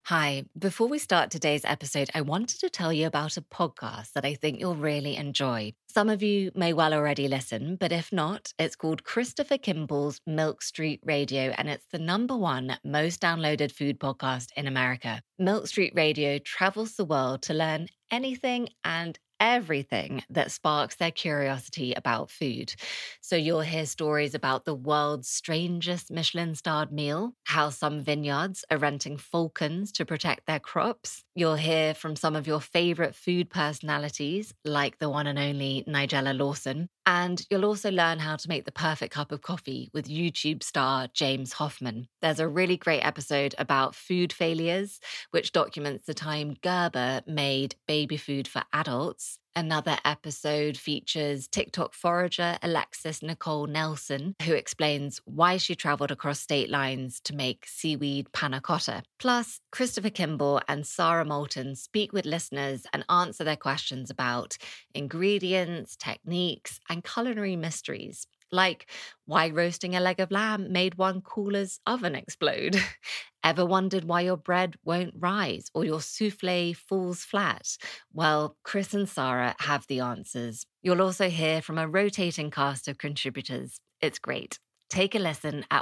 Hi, before we start today's episode, I wanted to tell you about a podcast that I think you'll really enjoy. Some of you may well already listen, but if not, it's called Christopher Kimball's Milk Street Radio, and it's the #1 most downloaded food podcast in America. Milk Street Radio travels the world to learn anything and everything that sparks their curiosity about food. So you'll hear stories about the world's strangest Michelin-starred meal, how some vineyards are renting falcons to protect their crops. You'll hear from some of your favorite food personalities, like the one and only Nigella Lawson. And you'll also learn how to make the perfect cup of coffee with YouTube star James Hoffmann. There's a really great episode about food failures, which documents the time Gerber made baby food for adults. Another episode features TikTok forager Alexis Nicole Nelson, who explains why she traveled across state lines to make seaweed panna cotta. Plus, Christopher Kimball and Sarah Moulton speak with listeners and answer their questions about ingredients, techniques, and culinary mysteries, like why roasting a leg of lamb made one cooler's oven explode. Ever wondered why your bread won't rise or your souffle falls flat? Well, Chris and Sarah have the answers. You'll also hear from a rotating cast of contributors. It's great. Take a listen at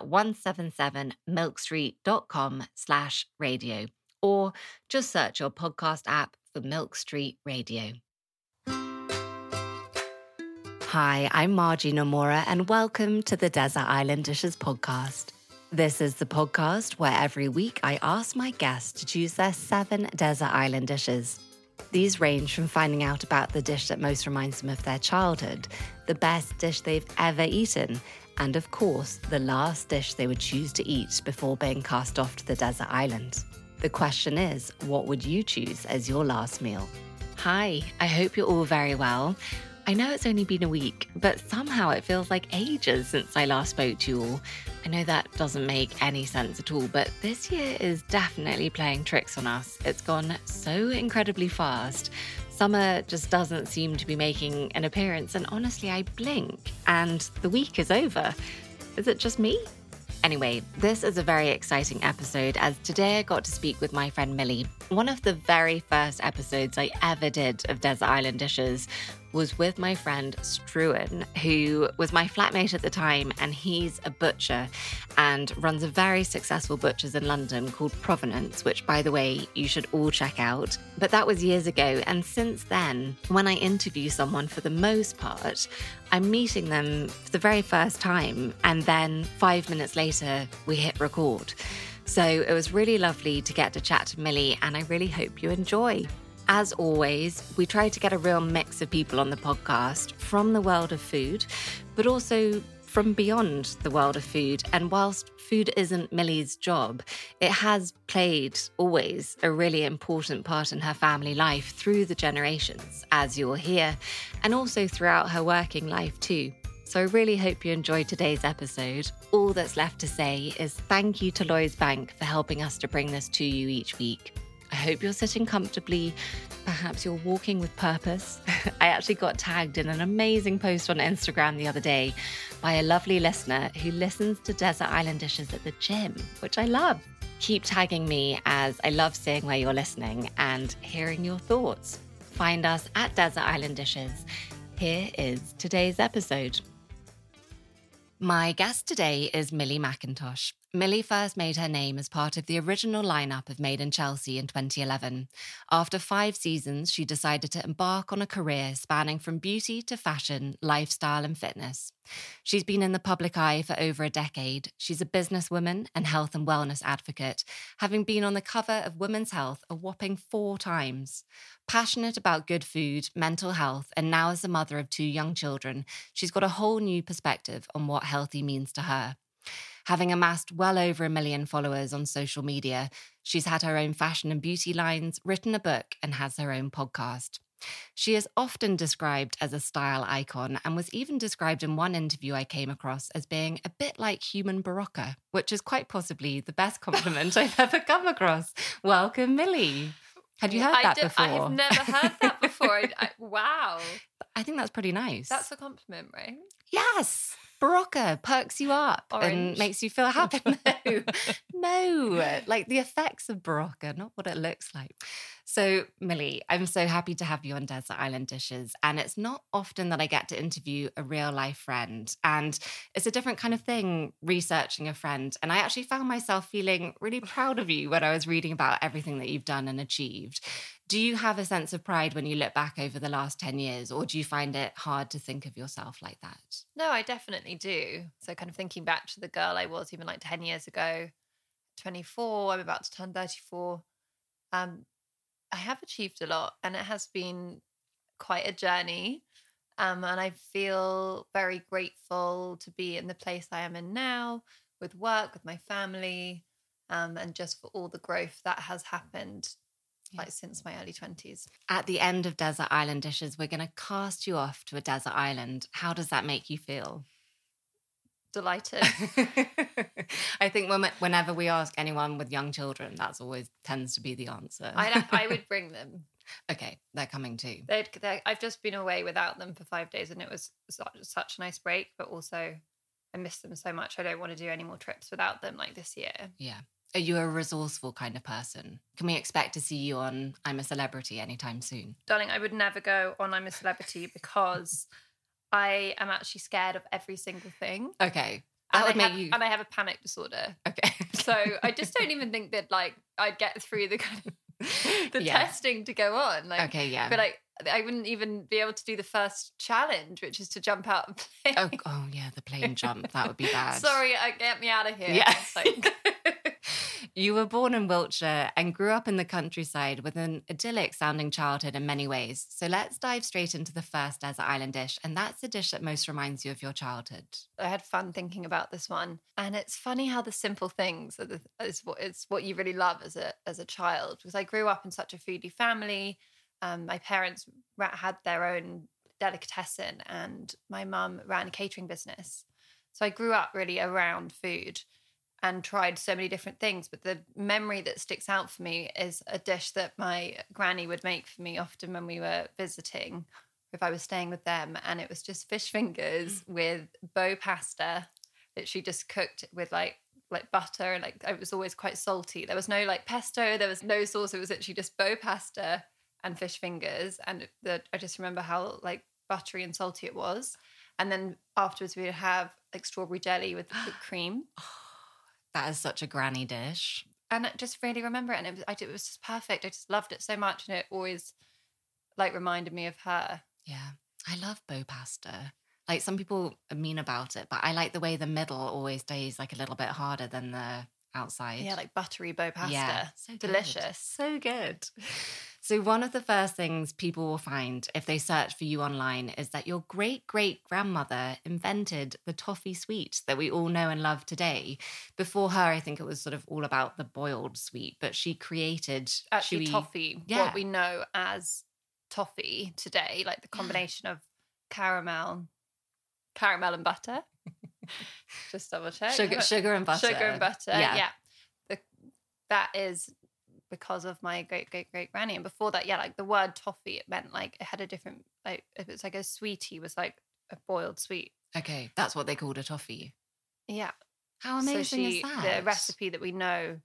177milkstreet.com/radio or just search your podcast app for Milk Street Radio. Hi, I'm Margie Nomura, and welcome to the Desert Island Dishes podcast. This is the podcast where every week I ask my guests to choose their 7 desert island dishes. These range from finding out about the dish that most reminds them of their childhood, the best dish they've ever eaten, and of course, the last dish they would choose to eat before being cast off to the desert island. The question is, what would you choose as your last meal? Hi, I hope you're all very well. I know it's only been a week, but somehow it feels like ages since I last spoke to you all. I know that doesn't make any sense at all, but this year is definitely playing tricks on us. It's gone so incredibly fast. Summer just doesn't seem to be making an appearance, and honestly, I blink and the week is over. Is it just me? Anyway, this is a very exciting episode as today I got to speak with my friend Millie. One of the very first episodes I ever did of Desert Island Dishes was with my friend Struan, who was my flatmate at the time, and he's a butcher and runs a very successful butcher's in London called Provenance, which, by the way, you should all check out. But that was years ago, and since then, when I interview someone, for the most part, I'm meeting them for the very first time, and then 5 minutes later, we hit record. So it was really lovely to get to chat to Millie, and I really hope you enjoy. As always, we try to get a real mix of people on the podcast from the world of food, but also from beyond the world of food. And whilst food isn't Millie's job, it has played always a really important part in her family life through the generations, as you'll hear, and also throughout her working life too. So I really hope you enjoyed today's episode. All that's left to say is thank you to Lloyds Bank for helping us to bring this to you each week. I hope you're sitting comfortably. Perhaps you're walking with purpose. I actually got tagged in an amazing post on Instagram the other day by a lovely listener who listens to Desert Island Dishes at the gym, which I love. Keep tagging me as I love seeing where you're listening and hearing your thoughts. Find us at Desert Island Dishes. Here is today's episode. My guest today is Millie Mackintosh. Millie first made her name as part of the original lineup of Made in Chelsea in 2011. After 5 seasons, she decided to embark on a career spanning from beauty to fashion, lifestyle and fitness. She's been in the public eye for over a decade. She's a businesswoman and health and wellness advocate, having been on the cover of Women's Health a whopping 4 times. Passionate about good food, mental health, and now as a mother of 2 young children, she's got a whole new perspective on what healthy means to her. Having amassed well over 1 million followers on social media, she's had her own fashion and beauty lines, written a book, and has her own podcast. She is often described as a style icon and was even described in one interview I came across as being a bit like human Barocca, which is quite possibly the best compliment I've ever come across. Welcome, Millie. Had you heard that before? I have never heard that before. Wow. I think that's pretty nice. That's a compliment, right? Yes. Barocca perks you up and makes you feel happy. no, like the effects of Barocca, not what it looks like. So, Millie, I'm so happy to have you on Desert Island Dishes. And it's not often that I get to interview a real life friend. And it's a different kind of thing researching a friend. And I actually found myself feeling really proud of you when I was reading about everything that you've done and achieved. Do you have a sense of pride when you look back over the last 10 years, or do you find it hard to think of yourself like that? No, I definitely do. So kind of thinking back to the girl I was even like 10 years ago, 24, I'm about to turn 34. I have achieved a lot and it has been quite a journey. And I feel very grateful to be in the place I am in now with work, with my family, and just for all the growth that has happened like since my early 20s. At the end of Desert Island Dishes, we're going to cast you off to a desert island. How does that make you feel? Delighted. I think whenever we ask anyone with young children, that's always tends to be the answer. I would bring them. Okay, they're coming too. I've just been away without them for 5 days and it was such a nice break, but also I miss them so much. I don't want to do any more trips without them like this year. Yeah. Are you a resourceful kind of person? Can we expect to see you on I'm a Celebrity anytime soon? Darling, I would never go on I'm a Celebrity because I am actually scared of every single thing. Okay. And I have a panic disorder. Okay. So I just don't even think that like I'd get through the kind of testing to go on. Like, okay, yeah. But I wouldn't even be able to do the first challenge, which is to jump out of a plane. Oh yeah, the plane jump. That would be bad. Sorry, get me out of here. Yeah. Like, you were born in Wiltshire and grew up in the countryside with an idyllic sounding childhood in many ways. So let's dive straight into the first desert island dish. And that's the dish that most reminds you of your childhood. I had fun thinking about this one. And it's funny how the simple things is what you really love as a child. Because I grew up in such a foodie family. My parents had their own delicatessen and my mum ran a catering business. So I grew up really around food and tried so many different things. But the memory that sticks out for me is a dish that my granny would make for me often when we were visiting, if I was staying with them. And it was just fish fingers with bow pasta that she just cooked with like butter. And like it was always quite salty. There was no like pesto. There was no sauce. It was actually just bow pasta and fish fingers. And I just remember how like buttery and salty it was. And then afterwards we would have like strawberry jelly with cream. That is such a granny dish. And I just really remember it. And it was just perfect. I just loved it so much. And it always like reminded me of her. Yeah. I love bow pasta. Like some people are mean about it, but I like the way the middle always stays like a little bit harder than the outside. Yeah, like buttery bow pasta. Yeah, so delicious. So good. So one of the first things people will find if they search for you online is that your great-great-grandmother invented the toffee sweet that we all know and love today. Before her, I think it was sort of all about the boiled sweet, but she created... Actually, toffee, what we know as toffee today, like the combination of caramel and butter. Just double check. Sugar and butter. Sugar and butter, yeah. That is... because of my great granny. And before that, like the word toffee, it meant like it had a different, like if it's like a sweetie was like a boiled sweet. Okay, that's what they called a toffee. Yeah. How amazing is that? The recipe that we know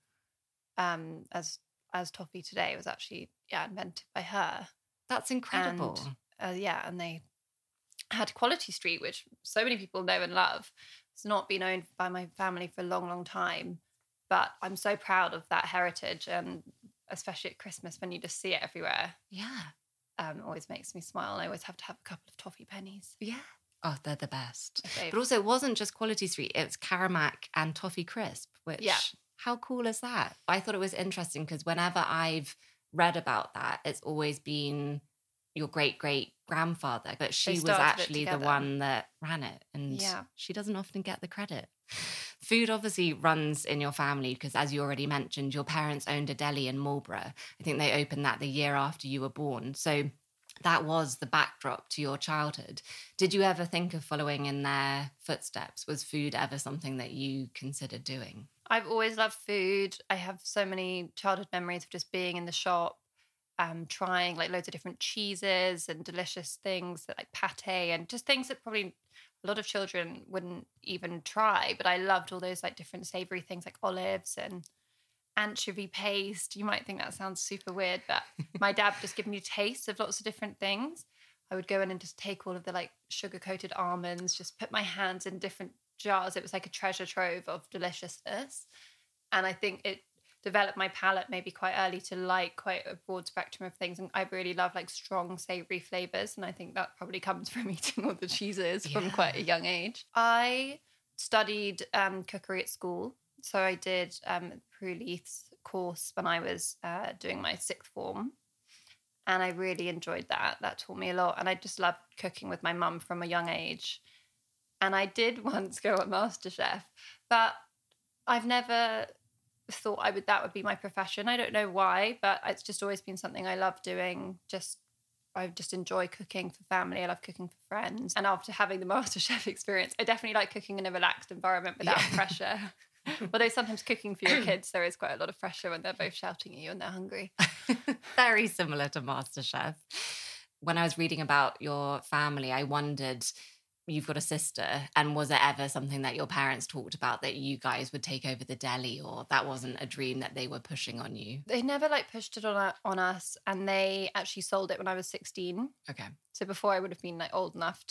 as toffee today was actually invented by her. That's incredible. And, and they had Quality Street, which so many people know and love. It's not been owned by my family for a long, long time. But I'm so proud of that heritage, and especially at Christmas when you just see it everywhere. Yeah. It always makes me smile. And I always have to have a couple of toffee pennies. Yeah. Oh, they're the best. But also it wasn't just Quality Street, it's Caramac and Toffee Crisp, which, how cool is that? I thought it was interesting because whenever I've read about that, it's always been your great-great-grandfather, but she was actually the one that ran it, and she doesn't often get the credit. Food obviously runs in your family because, as you already mentioned, your parents owned a deli in Marlborough. I think they opened that the year after you were born. So that was the backdrop to your childhood. Did you ever think of following in their footsteps? Was food ever something that you considered doing? I've always loved food. I have so many childhood memories of just being in the shop, trying like loads of different cheeses and delicious things that like pate and just things that probably a lot of children wouldn't even try, but I loved all those like different savory things like olives and anchovy paste. You might think that sounds super weird, but my dad just gave me tastes of lots of different things. I would go in and just take all of the like sugar-coated almonds, just put my hands in different jars. It was like a treasure trove of deliciousness. And I think it developed my palate maybe quite early to like quite a broad spectrum of things. And I really love like strong savory flavors. And I think that probably comes from eating all the cheeses from quite a young age. I studied cookery at school. So I did Prue Leith's course when I was doing my sixth form. And I really enjoyed that. That taught me a lot. And I just loved cooking with my mum from a young age. And I did once go on MasterChef, but I've never thought that would be my profession. I don't know why, but it's just always been something I love doing. I just enjoy cooking for family. I love cooking for friends. And after having the MasterChef experience, I definitely like cooking in a relaxed environment without pressure. Although sometimes cooking for your kids, there is quite a lot of pressure when they're both shouting at you and they're hungry. Very similar to MasterChef. When I was reading about your family, I wondered, you've got a sister, and was it ever something that your parents talked about that you guys would take over the deli, or that wasn't a dream that they were pushing on you? They never like pushed it on us, and they actually sold it when I was 16. Okay. So before I would have been like old enough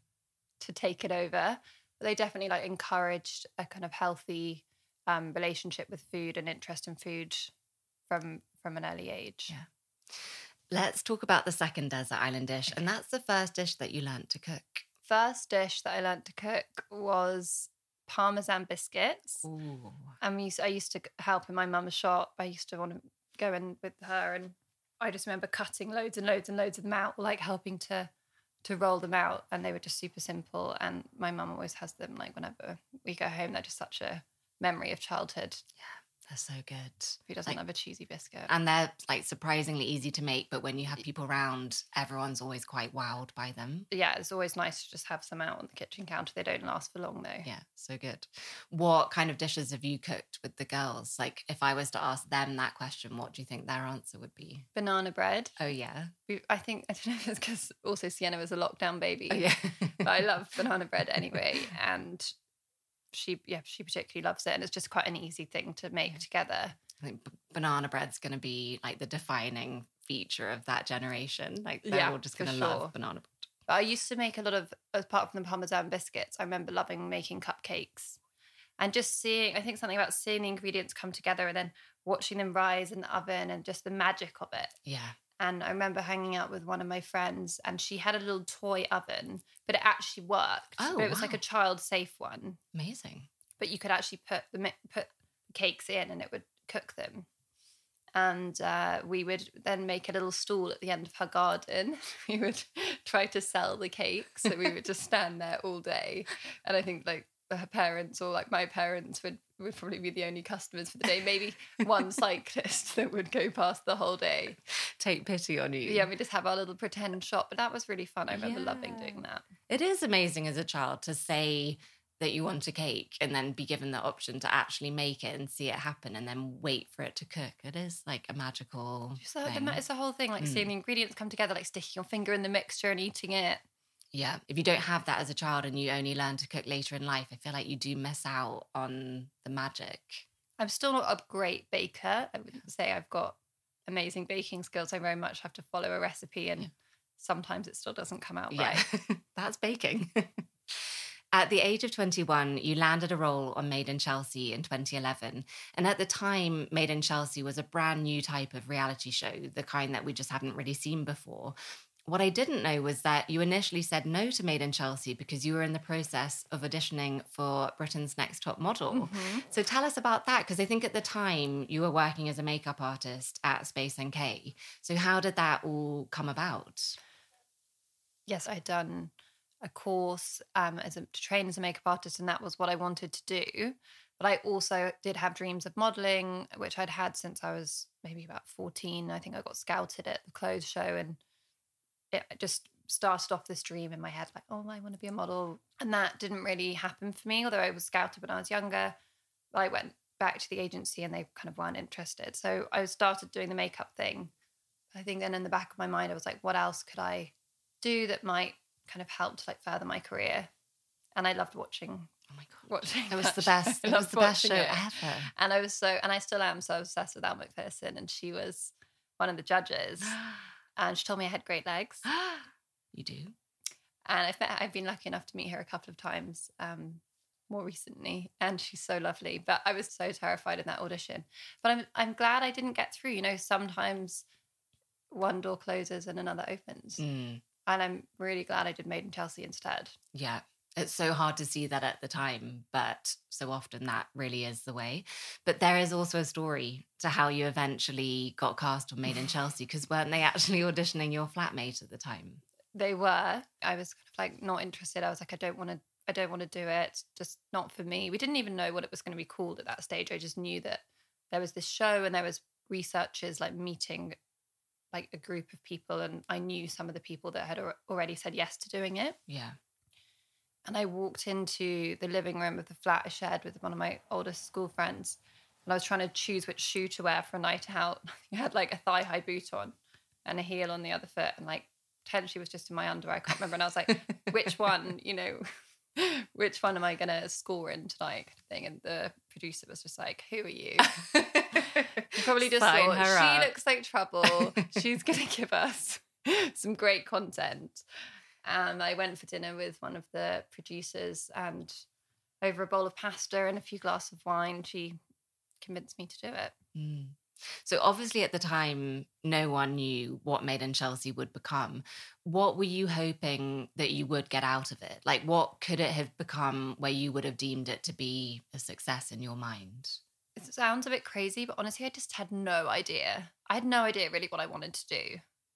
to take it over. But they definitely like encouraged a kind of healthy relationship with food and interest in food from an early age. Yeah. Let's talk about the second desert island dish, and that's the first dish that you learnt to cook. First dish that I learnt to cook was Parmesan biscuits. Ooh. I used to help in my mum's shop. I used to want to go in with her, and I just remember cutting loads and loads and loads of them out, like helping to roll them out, and they were just super simple. And my mum always has them, like whenever we go home. They're just such a memory of childhood. Yeah, they're so good. Who doesn't love a cheesy biscuit? And they're like surprisingly easy to make, but when you have people around, everyone's always quite wowed by them. Yeah, it's always nice to just have some out on the kitchen counter. They don't last for long though. Yeah, so good. What kind of dishes have you cooked with the girls? Like, if I was to ask them that question, what do you think their answer would be? Banana bread. Oh, yeah. I don't know if it's because also Sienna was a lockdown baby. Oh, yeah. But I love banana bread anyway. And she particularly loves it. And it's just quite an easy thing to make together. I think banana bread's going to be like the defining feature of that generation. Like, they're all just going to love banana bread. But I used to make a lot of, apart from the Parmesan biscuits, I remember loving making cupcakes and just seeing the ingredients come together and then watching them rise in the oven and just the magic of it. Yeah. And I remember hanging out with one of my friends and she had a little toy oven, but it actually worked. Oh, but it was like a child-safe one. Amazing. But you could actually put the cakes in and it would cook them. And we would then make a little stall at the end of her garden. We would try to sell the cakes. So we would just stand there all day. And I think like her parents or like my parents would probably be the only customers for the day. Maybe one cyclist that would go past the whole day. Take pity on you. Yeah, we just have our little pretend shop. But that was really fun. I remember loving doing that. It is amazing as a child to say that you want a cake and then be given the option to actually make it and see it happen and then wait for it to cook. It is like a magical thing. It's the whole thing, like seeing the ingredients come together, like sticking your finger in the mixture and eating it. Yeah. If you don't have that as a child and you only learn to cook later in life, I feel like you do miss out on the magic. I'm still not a great baker. I wouldn't say I've got amazing baking skills. I very much have to follow a recipe and sometimes it still doesn't come out right. That's baking. At the age of 21, you landed a role on Made in Chelsea in 2011. And at the time, Made in Chelsea was a brand new type of reality show, the kind that we just hadn't really seen before. What I didn't know was that you initially said no to Made in Chelsea because you were in the process of auditioning for Britain's Next Top Model. Mm-hmm. So tell us about that, because I think at the time you were working as a makeup artist at Space NK. So how did that all come about? Yes, I'd done a course to train as a makeup artist, and that was what I wanted to do. But I also did have dreams of modelling, which I'd had since I was maybe about 14. I think I got scouted at the clothes show, and it just started off this dream in my head, like, oh, I want to be a model. And that didn't really happen for me, although I was scouted when I was younger. But I went back to the agency and they kind of weren't interested. So I started doing the makeup thing. I think then in the back of my mind, I was like, what else could I do that might kind of help to like further my career? And I loved watching. Oh my God. Watching It was the best. It was the best show ever. And I still am so obsessed with Elle Macpherson. And she was one of the judges. And she told me I had great legs. You do? And I've been lucky enough to meet her a couple of times more recently. And she's so lovely. But I was so terrified in that audition. But I'm glad I didn't get through. You know, sometimes one door closes and another opens. And I'm really glad I did Made in Chelsea instead. Yeah. It's so hard to see that at the time, but so often that really is the way. But there is also a story to how you eventually got cast on Made in Chelsea, because weren't they actually auditioning your flatmate at the time? They were. I was kind of like not interested. I was like, I don't want to do it. Just not for me. We didn't even know what it was going to be called at that stage. I just knew that there was this show and there was researchers like meeting like a group of people, and I knew some of the people that had already said yes to doing it. Yeah. And I walked into the living room of the flat I shared with one of my oldest school friends. And I was trying to choose which shoe to wear for a night out. I had like a thigh-high boot on and a heel on the other foot. And like potentially was just in my underwear. I can't remember. And I was like, which one, you know, which one am I going to score in tonight? Kind of thing. And the producer was just like, who are you? He probably just Sign thought, her she up. looks like trouble. She's going to give us some great content. And I went for dinner with one of the producers, and over a bowl of pasta and a few glasses of wine, she convinced me to do it. So obviously at the time, no one knew what Made in Chelsea would become. What were you hoping that you would get out of it? Like, what could it have become where you would have deemed it to be a success in your mind? It sounds a bit crazy, but honestly, I just had no idea. I had no idea really what I wanted to do.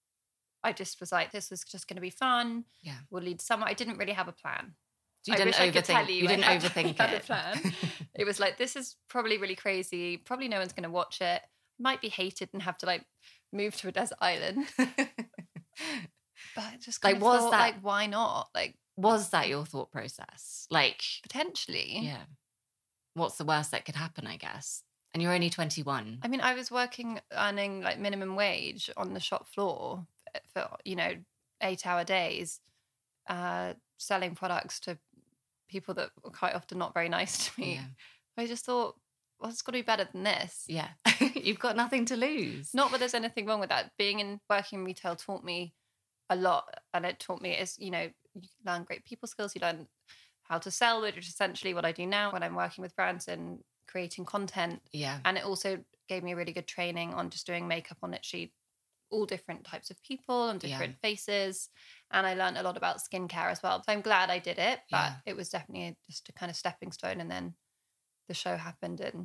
I just was like, this was just going to be fun. Yeah. We'll lead somewhere. I didn't really have a plan. You didn't overthink. You didn't overthink I had it. a plan. It was like, this is probably really crazy. Probably no one's going to watch it. Might be hated and have to like move to a desert island. But I just kind of thought, like, why not? Like, was that your thought process? Like, potentially. Yeah. What's the worst that could happen, I guess? And you're only 21. I mean, I was earning like minimum wage on the shop floor for, you know, 8-hour days, selling products to people that were quite often not very nice to me. Yeah. I just thought, well, it's got to be better than this. Yeah. You've got nothing to lose. Not that there's anything wrong with that. Working in retail taught me a lot. And it taught me, you know, you learn great people skills. You learn how to sell, which is essentially what I do now when I'm working with brands and creating content. Yeah. And it also gave me a really good training on just doing makeup on literally all different types of people and different faces. And I learned a lot about skincare as well. So I'm glad I did it, but it was definitely just a kind of stepping stone. And then the show happened, and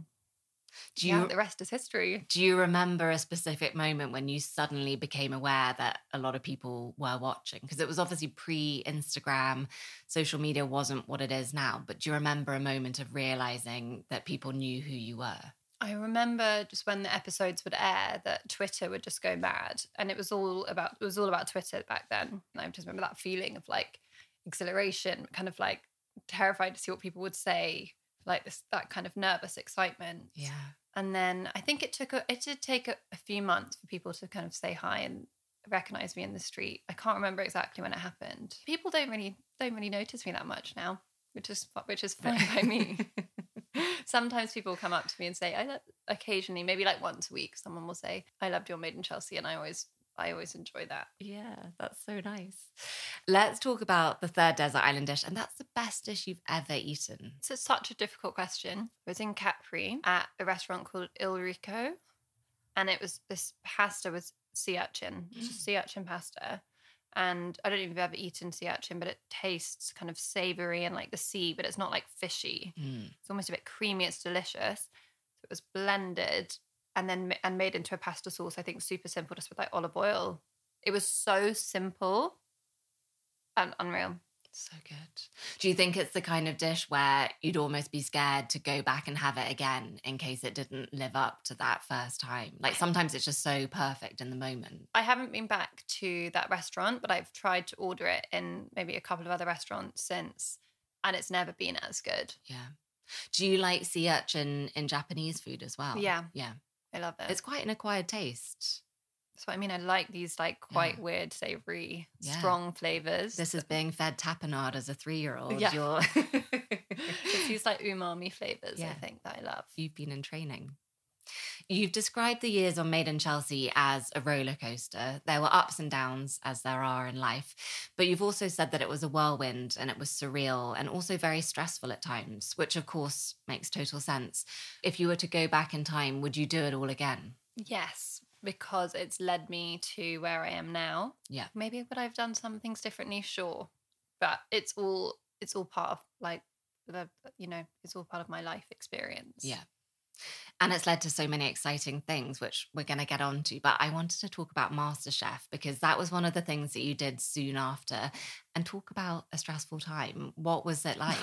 the rest is history. Do you remember a specific moment when you suddenly became aware that a lot of people were watching? Because it was obviously pre-Instagram, social media wasn't what it is now. But do you remember a moment of realizing that people knew who you were? I remember just when the episodes would air that Twitter would just go mad, and it was all about Twitter back then. And I just remember that feeling of like exhilaration, kind of like terrified to see what people would say, like that kind of nervous excitement. Yeah. And then I think it did take a few months for people to kind of say hi and recognize me in the street. I can't remember exactly when it happened. People don't really notice me that much now, which is fine by me. Sometimes people come up to me and say, occasionally, maybe like once a week, someone will say, I loved your Made in Chelsea, and I always enjoy that. Yeah, that's so nice. Let's talk about the third desert island dish, and that's the best dish you've ever eaten. It's such a difficult question. I was in Capri at a restaurant called Il Rico, and this pasta was sea urchin. It's just sea urchin pasta. And I don't know if you've ever eaten sea urchin, but it tastes kind of savoury and like the sea, but it's not like fishy. It's almost a bit creamy. It's delicious. So it was blended and made into a pasta sauce. I think super simple, just with like olive oil. It was so simple and unreal. So good. Do you think it's the kind of dish where you'd almost be scared to go back and have it again in case it didn't live up to that first time? Like sometimes it's just so perfect in the moment. I haven't been back to that restaurant, but I've tried to order it in maybe a couple of other restaurants since, and it's never been as good. Yeah. Do you like sea urchin in Japanese food as well? Yeah. Yeah. I love it. It's quite an acquired taste. So I mean, I like these like quite weird, savory, strong flavors. This is being fed tapenade as a 3-year-old. Yeah. You're It's these like umami flavors, I think, that I love. You've been in training. You've described the years on Made in Chelsea as a roller coaster. There were ups and downs, as there are in life. But you've also said that it was a whirlwind and it was surreal and also very stressful at times, which of course makes total sense. If you were to go back in time, would you do it all again? Yes, because it's led me to where I am now. Yeah. Maybe would I have done some things differently? Sure. But it's all part of like it's all part of my life experience. Yeah. And it's led to so many exciting things, which we're going to get onto. But I wanted to talk about MasterChef because that was one of the things that you did soon after, and talk about a stressful time. What was it like?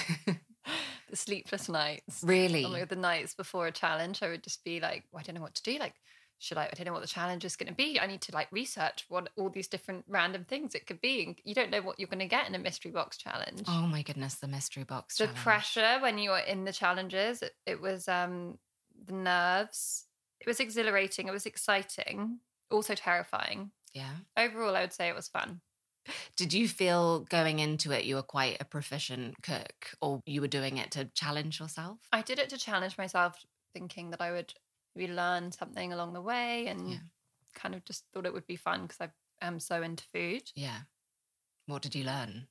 The sleepless nights. Really? The nights before a challenge, I would just be like, I don't know what to do. Like, I don't know what the challenge is going to be. I need to like research what all these different random things it could be. And you don't know what you're going to get in a mystery box challenge. Oh my goodness, the mystery box The challenge. pressure when you are in the challenges, it was the nerves. It was exhilarating. It was exciting. Also terrifying. Yeah. Overall, I would say it was fun. Did you feel going into it you were quite a proficient cook, or you were doing it to challenge yourself? I did it to challenge myself, thinking that I would maybe learn something along the way, and kind of just thought it would be fun because I am so into food. Yeah. What did you learn?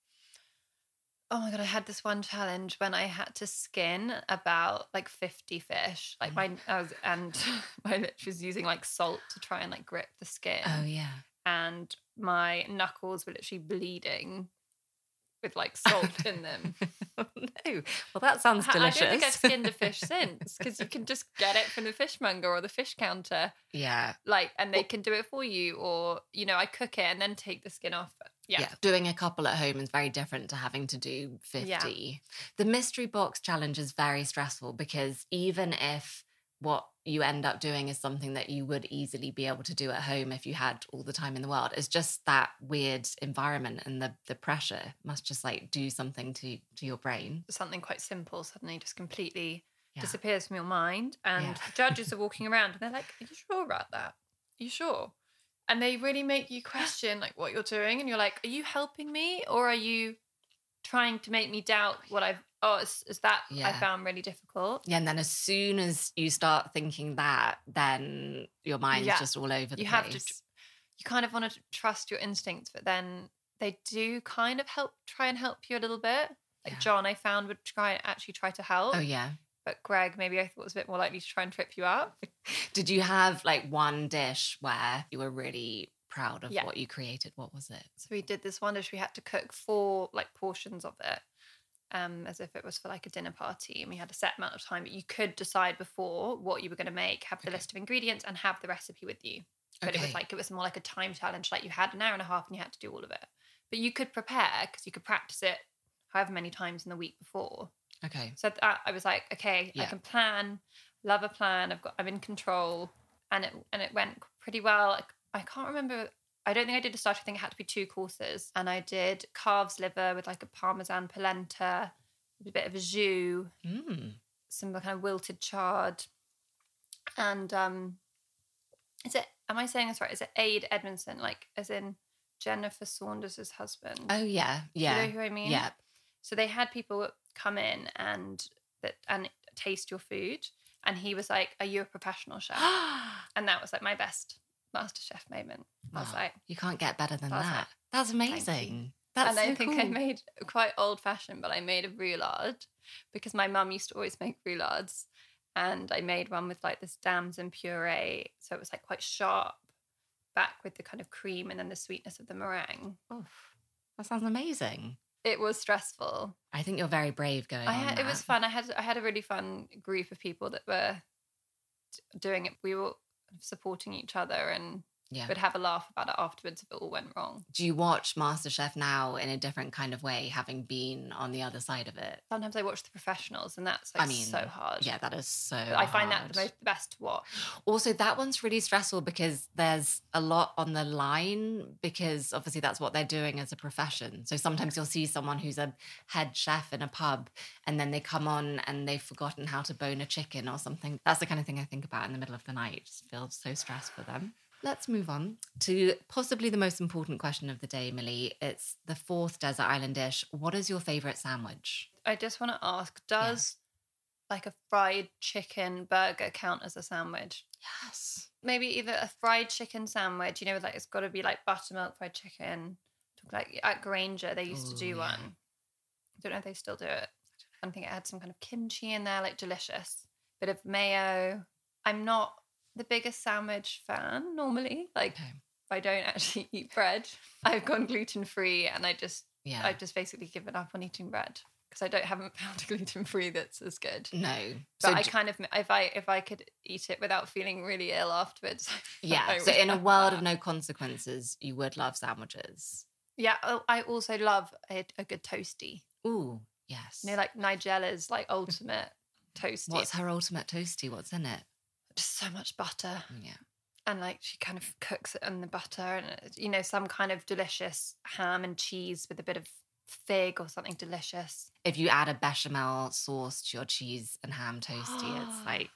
Oh my God, I had this one challenge when I had to skin about like 50 fish. Like my lips was using like salt to try and like grip the skin. Oh yeah. And my knuckles were literally bleeding with like salt in them. Oh, no. Well, that sounds delicious. I don't think I've skinned a fish since, because you can just get it from the fishmonger or the fish counter. Yeah. Like, and they can do it for you, or, I cook it and then take the skin off. Yeah. Doing a couple at home is very different to having to do 50. Yeah. The mystery box challenge is very stressful because even if what you end up doing is something that you would easily be able to do at home if you had all the time in the world, it's just that weird environment, and the pressure must just like do something to your brain. Something quite simple suddenly just completely disappears from your mind, and the judges are walking around and they're like, are you sure about that? Are you sure? And they really make you question like what you're doing, and you're like, are you helping me, or are you trying to make me doubt what is that I found really difficult. Yeah, and then as soon as you start thinking that, then your mind's just all over the place. You kind of want to trust your instincts, but then they do kind of try and help you a little bit. Like John, I found, would try to help. Oh yeah. But Greg, maybe I thought was a bit more likely to try and trip you up. Did you have like one dish where you were really proud of what you created? What was it? So we did this one dish. We had to cook 4 like portions of it, as if it was for like a dinner party, and we had a set amount of time. But you could decide before what you were going to make, have the list of ingredients, and have the recipe with you. But it was more like a time challenge. Like you had an hour and a half, and you had to do all of it. But you could prepare because you could practice it however many times in the week before. Okay. So I was like, okay, I can plan. Love a plan. I'm in control, and it went pretty well. I can't remember. I don't think I did a starter. I think it had to be 2 courses, and I did calf's liver with like a parmesan polenta, with a bit of a jus, some kind of wilted chard, and is it? Am I saying this right? Is it Ade Edmondson, like as in Jennifer Saunders' husband? Oh yeah, yeah. Do you know who I mean? Yeah. So they had people come in and taste your food, and he was like, "Are you a professional chef?" And that was like my best MasterChef moment. I was like, you can't get better than that. Like, that's amazing. And I think I made quite old fashioned, but I made a roulade because my mum used to always make roulades, and I made one with like this damson puree, so it was like quite sharp, back with the kind of cream and then the sweetness of the meringue. Oof, that sounds amazing. It was stressful. I think you're very brave going on that. It was fun. I had a really fun group of people that were doing it. We were supporting each other, and would have a laugh about it afterwards if it all went wrong. Do you watch MasterChef now in a different kind of way, having been on the other side of it? Sometimes I watch The Professionals, and that's like so hard. Yeah, that is so hard. I find that the best to watch. Also, that one's really stressful because there's a lot on the line, because obviously that's what they're doing as a profession. So sometimes you'll see someone who's a head chef in a pub, and then they come on and they've forgotten how to bone a chicken or something. That's the kind of thing I think about in the middle of the night. It just feels so stressed for them. Let's move on to possibly the most important question of the day, Millie. It's the fourth desert island dish. What is your favourite sandwich? I just want to ask, does like a fried chicken burger count as a sandwich? Yes. Maybe either a fried chicken sandwich, you know, like it's got to be like buttermilk fried chicken. Like at Granger, they used to do one. I don't know if they still do it. I think it had some kind of kimchi in there, like delicious. Bit of mayo. I'm not the biggest sandwich fan normally. Like I don't actually eat bread. I've gone gluten-free and I've just basically given up on eating bread because haven't found a gluten-free that's as good. No. But I kind of, if I could eat it without feeling really ill afterwards. Yeah. So in a world of no consequences, you would love sandwiches. Yeah. I also love a good toasty. Ooh, yes. You know, like Nigella's like ultimate toasty. What's her ultimate toasty? What's in it? Just so much butter. Yeah. And like she kind of cooks it in the butter and, you know, some kind of delicious ham and cheese with a bit of fig or something delicious. If you add a bechamel sauce to your cheese and ham toasty,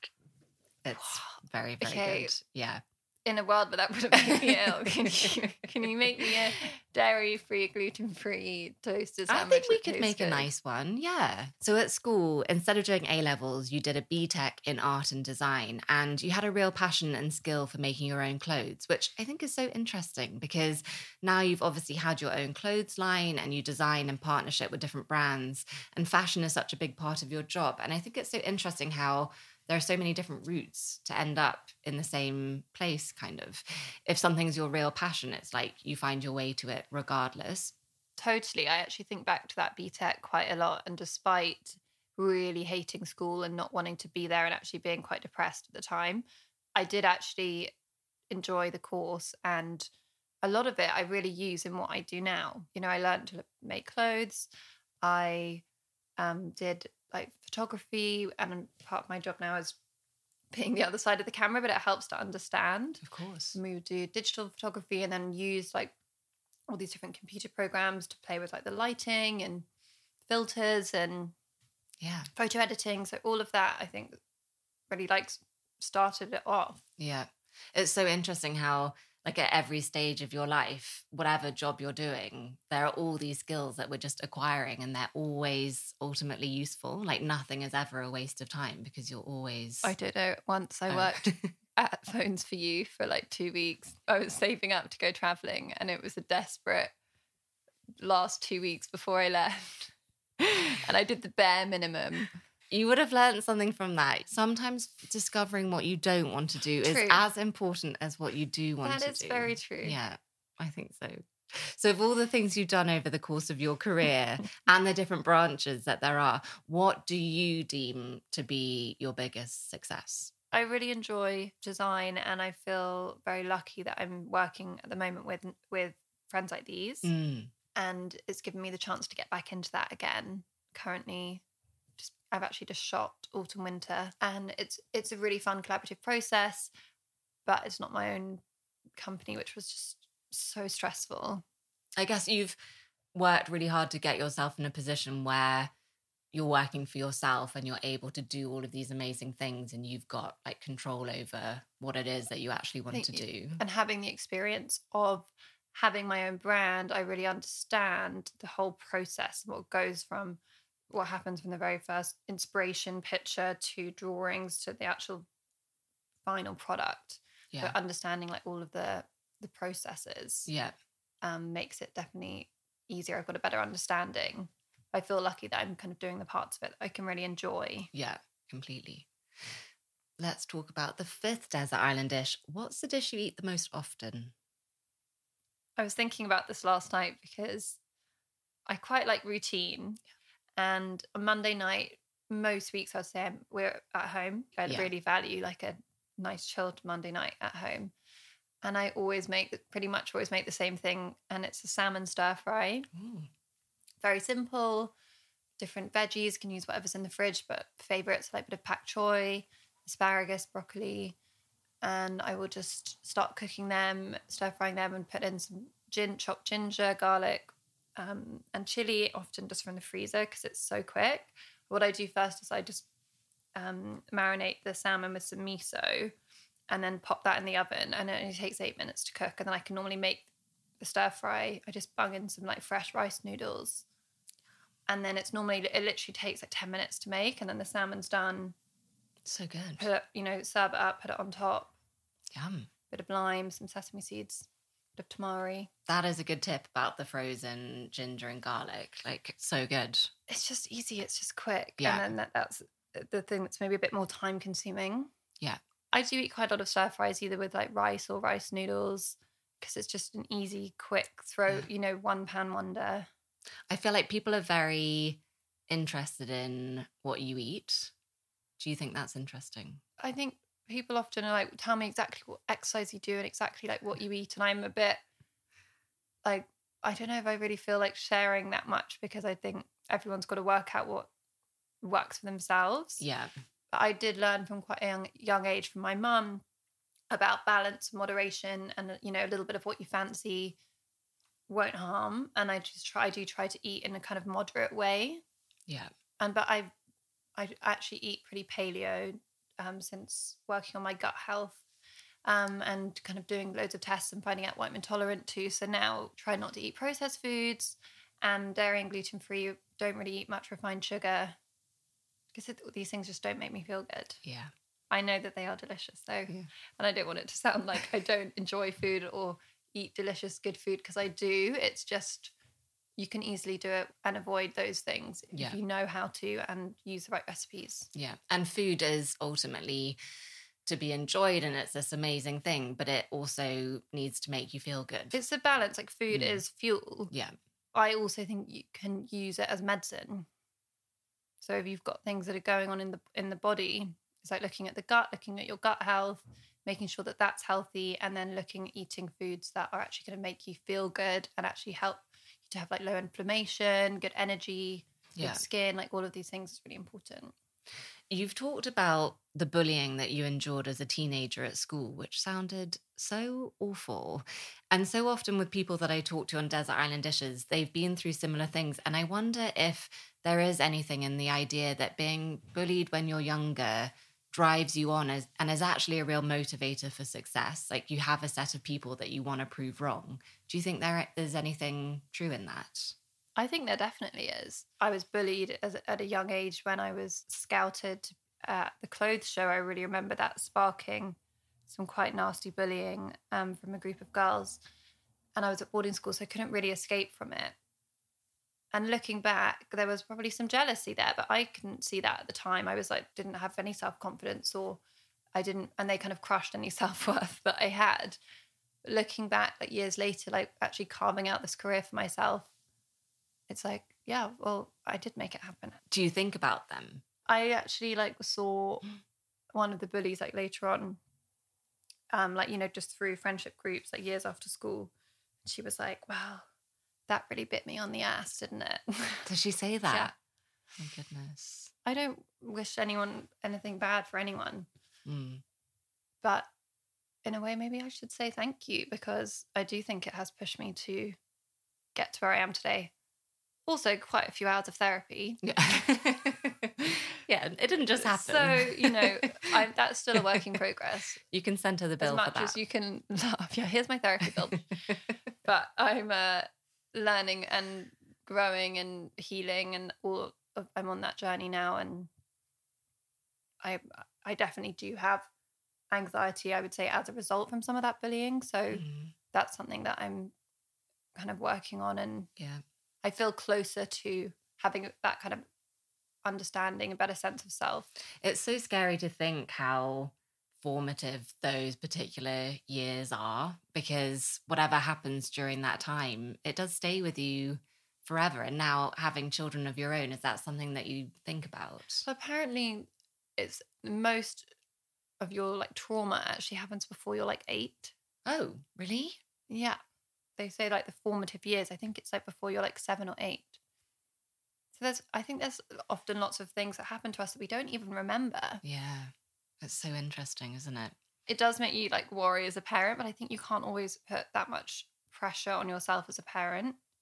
it's very, very good. Yeah. In a world where that would have made me ill, can you make me a dairy-free, gluten-free toasted sandwich? I think we could make a nice one, yeah. So at school, instead of doing A-levels, you did a BTEC in art and design, and you had a real passion and skill for making your own clothes, which I think is so interesting because now you've obviously had your own clothes line and you design in partnership with different brands, and fashion is such a big part of your job. And I think it's so interesting how there are so many different routes to end up in the same place, kind of. If something's your real passion, it's like you find your way to it regardless. Totally. I actually think back to that BTEC quite a lot. And despite really hating school and not wanting to be there and actually being quite depressed at the time, I did actually enjoy the course. And a lot of it I really use in what I do now. You know, I learned to make clothes. I did like photography, and part of my job now is being the other side of the camera, but it helps to understand. Of course. And we would do digital photography and then use like all these different computer programs to play with like the lighting and filters and photo editing. So all of that, I think, really like started it off. Yeah. It's so interesting how like at every stage of your life, whatever job you're doing, there are all these skills that we're just acquiring and they're always ultimately useful. Like nothing is ever a waste of time because you're always... I don't know. Once I worked at Phones for You for like 2 weeks. I was saving up to go traveling and it was a desperate last 2 weeks before I left. And I did the bare minimum. You would have learned something from that. Sometimes discovering what you don't want to do is as important as what you do want to do. That is very true. Yeah, I think so. So of all the things you've done over the course of your career and the different branches that there are, what do you deem to be your biggest success? I really enjoy design and I feel very lucky that I'm working at the moment with Friends Like These. And it's given me the chance to get back into that again. Currently, I've actually just shot autumn winter and it's a really fun collaborative process, but it's not my own company, which was just so stressful. I guess you've worked really hard to get yourself in a position where you're working for yourself and you're able to do all of these amazing things and you've got like control over what it is that you actually want to do. And having the experience of having my own brand, I really understand the whole process and what goes from what happens from the very first inspiration picture to drawings to the actual final product. Yeah. But understanding like all of the processes makes it definitely easier. I've got a better understanding. I feel lucky that I'm kind of doing the parts of it that I can really enjoy. Yeah, completely. Let's talk about the fifth desert island dish. What's the dish you eat the most often? I was thinking about this last night because I quite like routine. And on Monday night, most weeks I'd say we're at home. I really value like a nice chilled Monday night at home. And I pretty much always make the same thing. And it's a salmon stir fry. Ooh. Very simple, different veggies, can use whatever's in the fridge, but favourites like a bit of pak choy, asparagus, broccoli. And I will just start cooking them, stir frying them and put in some chopped ginger, garlic, and chili, often just from the freezer because it's so quick. What I do first is I just marinate the salmon with some miso and then pop that in the oven, and it only takes 8 minutes to cook. And then I can normally make the stir fry. I just bung in some like fresh rice noodles, and then it literally takes like 10 minutes to make, and then the salmon's done. So good. Put it, serve it up, put it on top. Yum. Bit of lime, some sesame seeds, bit of tamari. That is a good tip about the frozen ginger and garlic. Like, so good. It's just easy. It's just quick. Yeah. And then that's the thing that's maybe a bit more time consuming. Yeah. I do eat quite a lot of stir fries, either with like rice or rice noodles, because it's just an easy, quick throw, one pan wonder. I feel like people are very interested in what you eat. Do you think that's interesting? I think people often are like, tell me exactly what exercise you do and exactly like what you eat. And I'm a bit like, I don't know if I really feel like sharing that much, because I think everyone's got to work out what works for themselves. Yeah. But I did learn from quite a young age from my mum about balance, moderation, and, a little bit of what you fancy won't harm. And I do try to eat in a kind of moderate way. Yeah. But I actually eat pretty paleo since working on my gut health and kind of doing loads of tests and finding out what I'm intolerant to. So now try not to eat processed foods, and dairy and gluten-free. Don't really eat much refined sugar, because these things just don't make me feel good. Yeah. I know that they are delicious though. Yeah. And I don't want it to sound like I don't enjoy food or eat delicious, good food, because I do. It's just, you can easily do it and avoid those things if you know how to and use the right recipes. Yeah. And food is ultimately to be enjoyed, and it's this amazing thing, but it also needs to make you feel good. It's a balance. Like, food is fuel. Yeah. I also think you can use it as medicine. So if you've got things that are going on in the body, it's like looking at the gut, looking at your gut health, making sure that that's healthy, and then eating foods that are actually going to make you feel good and actually help you to have like low inflammation, good energy, good skin. Like, all of these things is really important. You've talked about the bullying that you endured as a teenager at school, which sounded so awful. And so often with people that I talk to on Desert Island Dishes, they've been through similar things. And I wonder if there is anything in the idea that being bullied when you're younger drives you on and is actually a real motivator for success. Like, you have a set of people that you want to prove wrong. Do you think there's anything true in that? I think there definitely is. I was bullied at a young age when I was scouted at the clothes show. I really remember that sparking some quite nasty bullying from a group of girls. And I was at boarding school, so I couldn't really escape from it. And looking back, there was probably some jealousy there, but I couldn't see that at the time. I was like, didn't have any self-confidence, and they kind of crushed any self-worth that I had. But looking back, like years later, like actually carving out this career for myself, it's like, yeah, well, I did make it happen. Do you think about them? I actually saw one of the bullies later on, just through friendship groups, years after school. She was like, well, that really bit me on the ass, didn't it? Does she say that? Yeah. Oh, goodness. I don't wish anyone anything bad for anyone. Mm. But in a way, maybe I should say thank you, because I do think it has pushed me to get to where I am today. Also, quite a few hours of therapy. Yeah. Yeah, it didn't just happen. So, that's still a work in progress. You can send her the bill for that. As much as you can laugh. Yeah, here's my therapy bill. But I'm learning and growing and healing, and I'm on that journey now. And I definitely do have anxiety, I would say, as a result from some of that bullying. So that's something that I'm kind of working on. And I feel closer to having that kind of understanding, a better sense of self. It's so scary to think how formative those particular years are, because whatever happens during that time, it does stay with you forever. And now, having children of your own, is that something that you think about? So apparently it's most of your trauma actually happens before you're 8. Oh, really? Yeah. They say the formative years, I think it's before you're 7 or 8. So I think there's often lots of things that happen to us that we don't even remember. Yeah. It's so interesting, isn't it? It does make you worry as a parent, but I think you can't always put that much pressure on yourself as a parent.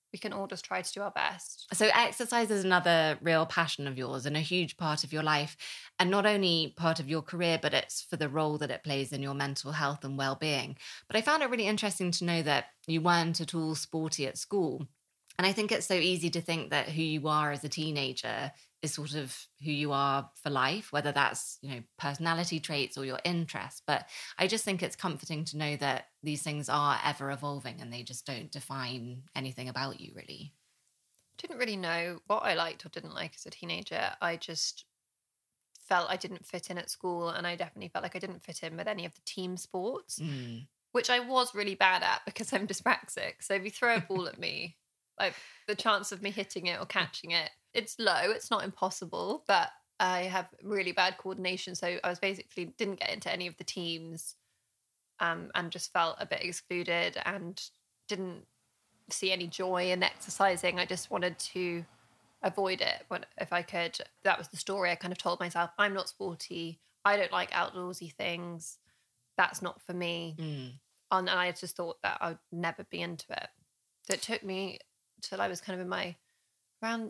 we can all just try to do our best. So exercise is another real passion of yours and a huge part of your life, and not only part of your career, but it's for the role that it plays in your mental health and well-being. But I found it really interesting to know that you weren't at all sporty at school. And I think it's so easy to think that who you are as a teenager is sort of who you are for life, whether that's, personality traits or your interests. But I just think it's comforting to know that these things are ever evolving and they just don't define anything about you, really. Didn't really know what I liked or didn't like as a teenager. I just felt I didn't fit in at school, and I definitely felt like I didn't fit in with any of the team sports, which I was really bad at because I'm dyspraxic. So if you throw a ball at me, like the chance of me hitting it or catching it, it's low. It's not impossible, but I have really bad coordination. So I was basically didn't get into any of the teams, and just felt a bit excluded and didn't see any joy in exercising. I just wanted to avoid it if I could. That was the story I kind of told myself. I'm not sporty. I don't like outdoorsy things. That's not for me. And I just thought that I would never be into it. So it took me till I was kind of in my around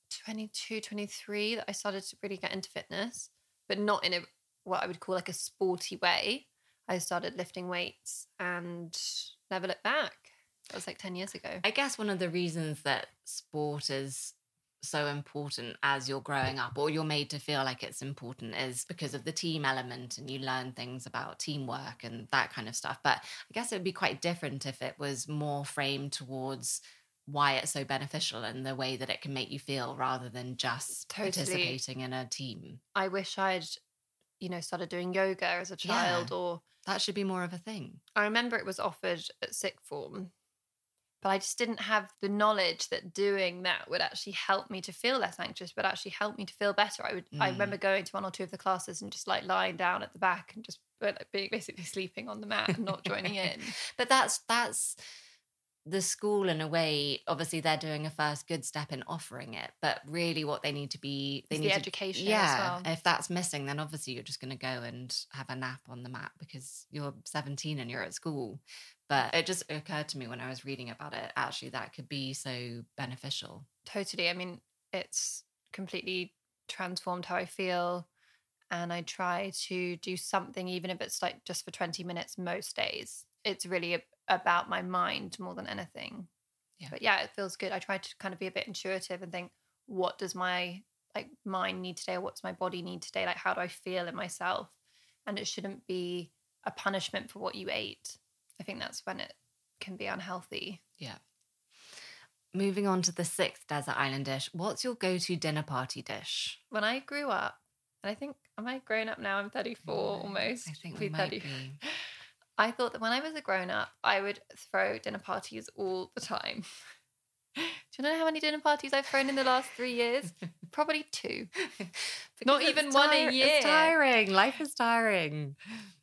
22, 23 that I started to really get into fitness, but not in what I would call like a sporty way. I started lifting weights and never looked back. That was like 10 years ago. I guess one of the reasons that sport is so important as you're growing up, or you're made to feel like it's important, is because of the team element, and you learn things about teamwork and that kind of stuff. But I guess it would be quite different if it was more framed towards why it's so beneficial and the way that it can make you feel, rather than just participating in a team. I wish I'd, started doing yoga as a child, or that should be more of a thing. I remember it was offered at sixth form, but I just didn't have the knowledge that doing that would actually help me to feel less anxious, but actually help me to feel better. I remember going to one or two of the classes and just like lying down at the back and just being basically sleeping on the mat and not joining in. But that's the school in a way. Obviously they're doing a first good step in offering it, but really what they need to be, the education as well. If that's missing, then obviously you're just going to go and have a nap on the mat because you're 17 and you're at school. But it just occurred to me when I was reading about it, actually that could be so beneficial. Totally. I mean, it's completely transformed how I feel, and I try to do something, even if it's like just for 20 minutes most days. It's really about my mind more than anything. But it feels good. I try to kind of be a bit intuitive and think, what does my mind need today? Or what's my body need today? Like, how do I feel in myself? And it shouldn't be a punishment for what you ate. I think that's when it can be unhealthy. Yeah. Moving on to the sixth desert island dish. What's your go-to dinner party dish? When I grew up, and I think, am I grown up now? I'm 34 almost. I think we might be. I thought that when I was a grown-up, I would throw dinner parties all the time. Do you know how many dinner parties I've thrown in the last 3 years? Probably 2. Not even one a year. It's tiring. Life is tiring.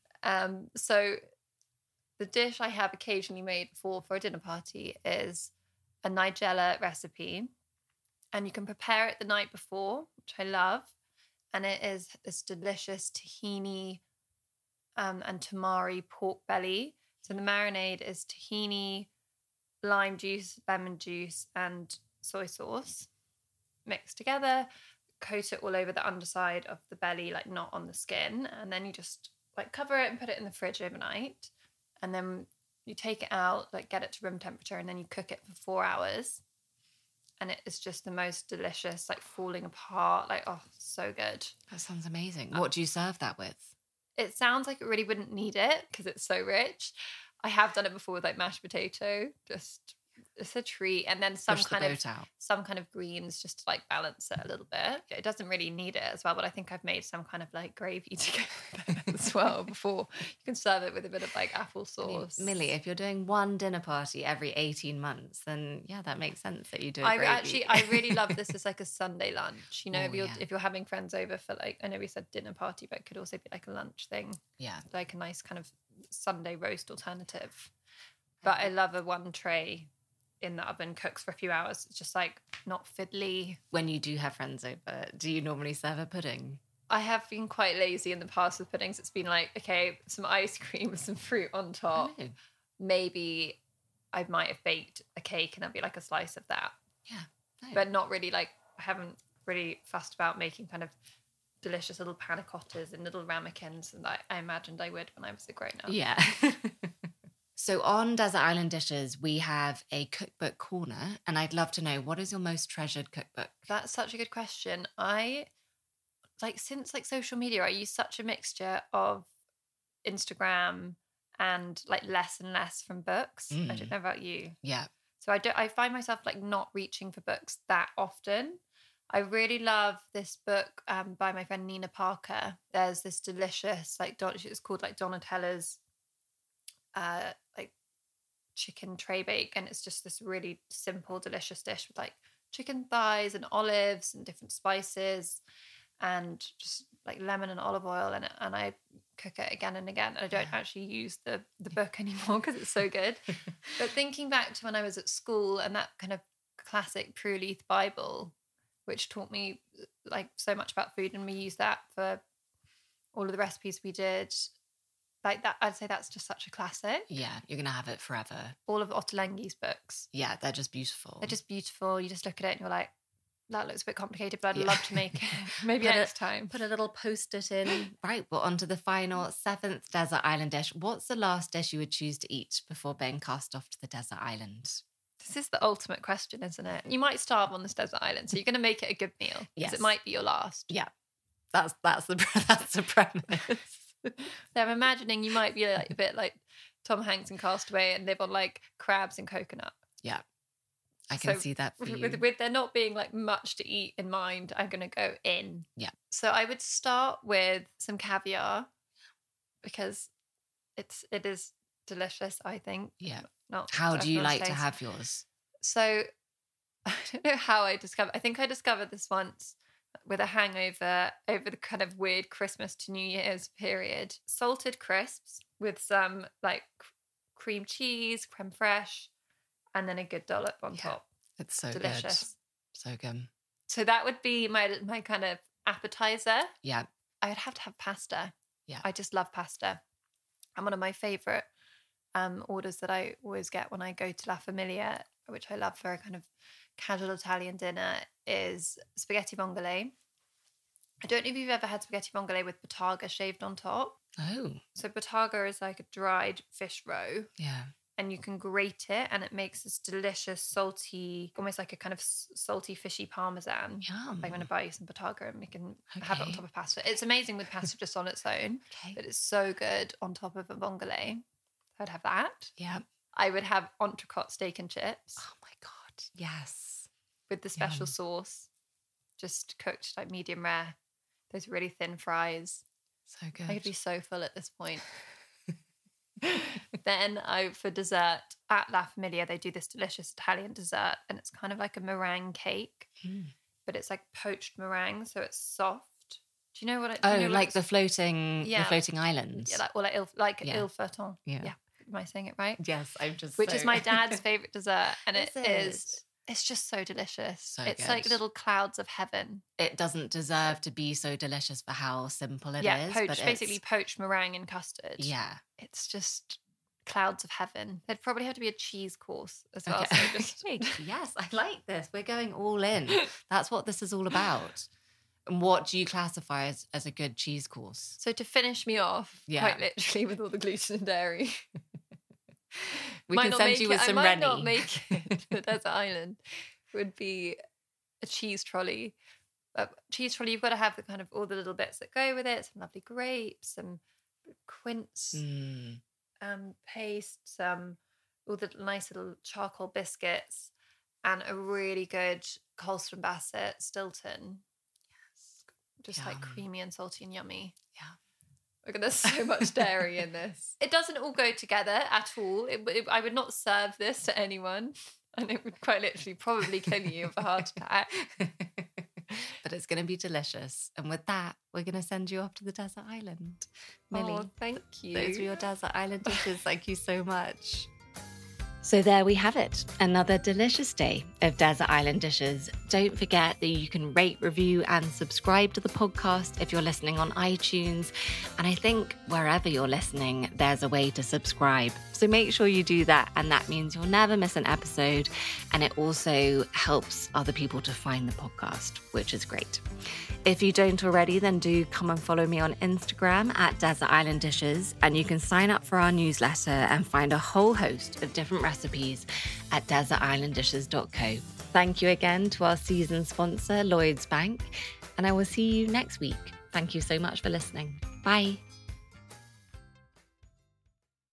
So the dish I have occasionally made for a dinner party is a Nigella recipe. And you can prepare it the night before, which I love. And it is this delicious tahini and tamari pork belly. So the marinade is tahini, lime juice, lemon juice, and soy sauce mixed together. Coat it all over the underside of the belly, like not on the skin. And then you just like cover it and put it in the fridge overnight. And then you take it out, like get it to room temperature, and then you cook it for 4 hours. And it is just the most delicious, like falling apart, like, oh, so good. That sounds amazing. What do you serve that with? It sounds like it really wouldn't need it because it's so rich. I have done it before with like mashed potato, just it's a treat. And then some kind of greens just to like balance it a little bit. It doesn't really need it as well, but I think I've made some kind of like gravy to go with it as well before. You can serve it with a bit of like applesauce. I mean, Millie, if you're doing one dinner party every 18 months, then yeah, that makes sense that you do gravy. I really love this as like a Sunday lunch. You know, if you're having friends over for like, I know we said dinner party, but it could also be like a lunch thing. Yeah. Like a nice kind of Sunday roast alternative. But I love a one tray in the oven, cooks for a few hours. It's just like not fiddly. When you do have friends over, do you normally serve a pudding? I have been quite lazy in the past with puddings. It's been like, okay, some ice cream with some fruit on top. Maybe I might have baked a cake and there'll be like a slice of that. Yeah. No. But not really like, I haven't really fussed about making kind of delicious little panna cottas and little ramekins and I imagined I would when I was a grown-up. Yeah. So on Desert Island Dishes, we have a cookbook corner, and I'd love to know, what is your most treasured cookbook? That's such a good question. Since social media, I use such a mixture of Instagram and like less and less from books. I don't know about you. Yeah. So I find myself like not reaching for books that often. I really love this book by my friend Nina Parker. There's this delicious, it's called like Donatella's like chicken tray bake. And it's just this really simple, delicious dish with like chicken thighs and olives and different spices and just like lemon and olive oil in it. And I cook it again and again. And I don't actually use the book anymore because it's so good. But thinking back to when I was at school and that kind of classic Prue Leith Bible, which taught me like so much about food, and we used that for all of the recipes we did. Like that, I'd say that's just such a classic. Yeah, you're going to have it forever. All of Ottolenghi's books. Yeah, they're just beautiful. They're just beautiful. You just look at it and you're like, that looks a bit complicated, but I'd love to make it. Maybe next time. Put a little post-it in. Right, well, on to the final 7th desert island dish. What's the last dish you would choose to eat before being cast off to the desert island? This is the ultimate question, isn't it? You might starve on this desert island, so you're going to make it a good meal. Yes. It might be your last. Yeah, that's the premise. So I'm imagining you might be like a bit like Tom Hanks in Castaway and live on like crabs and coconut. Yeah, I can see that for you. With there not being like much to eat in mind, I'm going to go in. Yeah. So I would start with some caviar because it is delicious, I think. Yeah. Not how do you like taste. to have yours? So I don't know how I think I discovered this once with a hangover over the kind of weird Christmas to New Year's period. Salted crisps with some like cream cheese, creme fraiche, and then a good dollop on top. It's so delicious. Good. So good. So that would be my kind of appetizer. Yeah. I would have to have pasta. Yeah. I just love pasta. And one of my favourite orders that I always get when I go to La Famiglia, which I love for a kind of casual Italian dinner, is spaghetti vongole. I don't know if you've ever had spaghetti vongole with bottarga shaved on top. Oh. So bottarga is like a dried fish roe. Yeah. And you can grate it and it makes this delicious, salty, almost like a kind of salty, fishy parmesan. Yum. I'm going to buy you some bottarga and we can have it on top of pasta. It's amazing with pasta just on its own. But it's so good on top of a vongole. I'd have that. Yeah. I would have entrecôte steak and chips. Oh my God. Yes. With the special sauce. Just cooked like medium rare. Those really thin fries. So good. I could be so full at this point. Then for dessert at La Famiglia, they do this delicious Italian dessert and it's kind of like a meringue cake, but it's like poached meringue, so it's soft. Do you know what it? Like the floating islands. Yeah, il flirton. Yeah. Am I saying it right? Yes, I'm just. Which is my dad's favorite dessert, and Is it? It's just so delicious. So it's good. like little clouds of heaven. It doesn't deserve to be so delicious for how simple it is. Basically poached meringue and custard. Yeah. It's just clouds of heaven. There'd probably have to be a cheese course as well. Okay. So just... Yes, I like this. We're going all in. That's what this is all about. And what do you classify as a good cheese course? So to finish me off, quite literally with all the gluten and dairy. We can send you with some Rennie. I might not make it to the desert island. Would be a cheese trolley. Cheese trolley, you've got to have the kind of all the little bits that go with it. Some lovely grapes, some quince paste, some all the nice little charcoal biscuits, and a really good Colston Bassett Stilton. Yes, just like creamy and salty and yummy. Yeah. Look, there's so much dairy in this. It doesn't all go together at all. I would not serve this to anyone, and it would quite literally probably kill you of a heart attack. But it's going to be delicious. And with that, we're going to send you off to the desert island. Millie, thank you. Those were your desert island dishes. Thank you so much. So there we have it, another delicious day of Desert Island Dishes. Don't forget that you can rate, review and subscribe to the podcast if you're listening on iTunes. And I think wherever you're listening, there's a way to subscribe. So make sure you do that, and that means you'll never miss an episode. And it also helps other people to find the podcast, which is great. If you don't already, then do come and follow me on Instagram at Desert Island Dishes, and you can sign up for our newsletter and find a whole host of different recipes at desertislanddishes.co. Thank you again to our season sponsor, Lloyds Bank, and I will see you next week. Thank you so much for listening. Bye.